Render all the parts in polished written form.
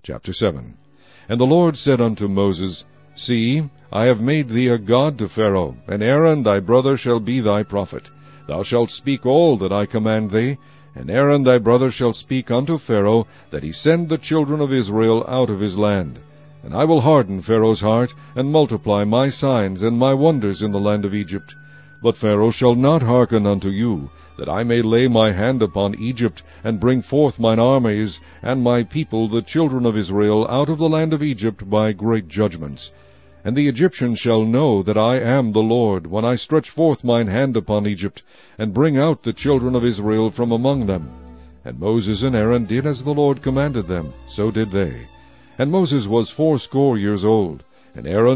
Chapter 7. And the Lord said unto Moses, See, I have made thee a god to Pharaoh, and Aaron thy brother shall be thy prophet. Thou shalt speak all that I command thee, and Aaron thy brother shall speak unto Pharaoh, that he send the children of Israel out of his land. And I will harden Pharaoh's heart, and multiply my signs and my wonders in the land of Egypt. But Pharaoh shall not hearken unto you, that I may lay my hand upon Egypt, and bring forth mine armies, and my people the children of Israel out of the land of Egypt by great judgments. And the Egyptians shall know that I am the Lord, when I stretch forth mine hand upon Egypt, and bring out the children of Israel from among them. And Moses and Aaron did as the Lord commanded them, so did they. And Moses was 80 years old, and Aaron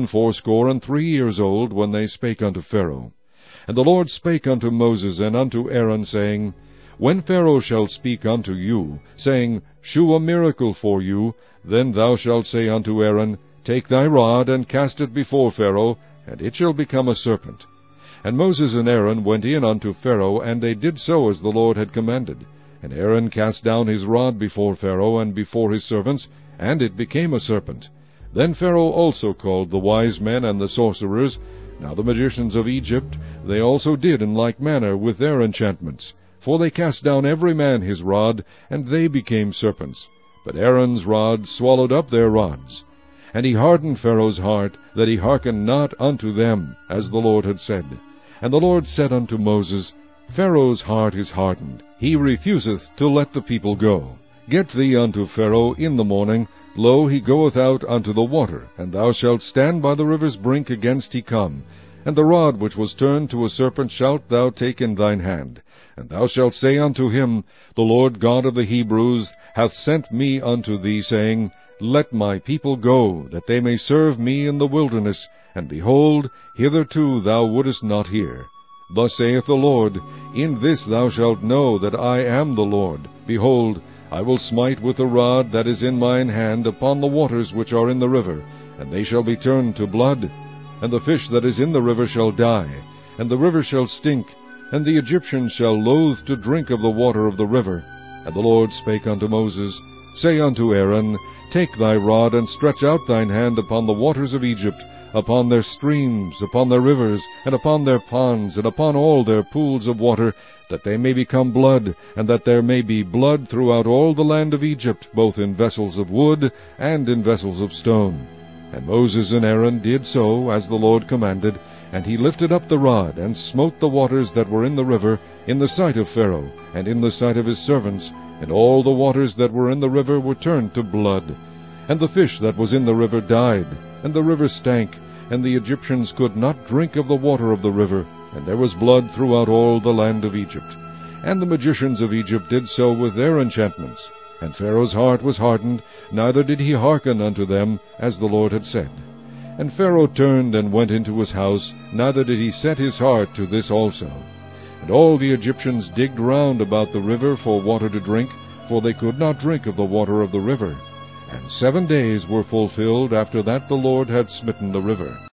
83 years old, when they spake unto Pharaoh. And the Lord spake unto Moses and unto Aaron, saying, When Pharaoh shall speak unto you, saying, Shew a miracle for you, then thou shalt say unto Aaron, Take thy rod, and cast it before Pharaoh, and it shall become a serpent. And Moses and Aaron went in unto Pharaoh, and they did so as the Lord had commanded. And Aaron cast down his rod before Pharaoh and before his servants, and it became a serpent. Then Pharaoh also called the wise men and the sorcerers. Now the magicians of Egypt, they also did in like manner with their enchantments. For they cast down every man his rod, and they became serpents. But Aaron's rod swallowed up their rods. And he hardened Pharaoh's heart, that he hearkened not unto them, as the Lord had said. And the Lord said unto Moses, Pharaoh's heart is hardened, he refuseth to let the people go. Get thee unto Pharaoh in the morning. Lo, he goeth out unto the water, and thou shalt stand by the river's brink against he come. And the rod which was turned to a serpent shalt thou take in thine hand. And thou shalt say unto him, The Lord God of the Hebrews hath sent me unto thee, saying, Let my people go, that they may serve me in the wilderness. And behold, hitherto thou wouldest not hear. Thus saith the Lord, In this thou shalt know that I am the Lord. Behold, I will smite with the rod that is in mine hand upon the waters which are in the river, and they shall be turned to blood. And the fish that is in the river shall die, and the river shall stink, and the Egyptians shall loathe to drink of the water of the river. And the Lord spake unto Moses, Say unto Aaron, Take thy rod, and stretch out thine hand upon the waters of Egypt, upon their streams, upon their rivers, and upon their ponds, and upon all their pools of water, that they may become blood, and that there may be blood throughout all the land of Egypt, both in vessels of wood and in vessels of stone. And Moses and Aaron did so, as the Lord commanded, and he lifted up the rod, and smote the waters that were in the river, in the sight of Pharaoh, and in the sight of his servants, and all the waters that were in the river were turned to blood. And the fish that was in the river died, and the river stank, and the Egyptians could not drink of the water of the river, and there was blood throughout all the land of Egypt. And the magicians of Egypt did so with their enchantments. And Pharaoh's heart was hardened, neither did he hearken unto them, as the Lord had said. And Pharaoh turned and went into his house, neither did he set his heart to this also. And all the Egyptians digged round about the river for water to drink, for they could not drink of the water of the river. And 7 days were fulfilled after that the Lord had smitten the river.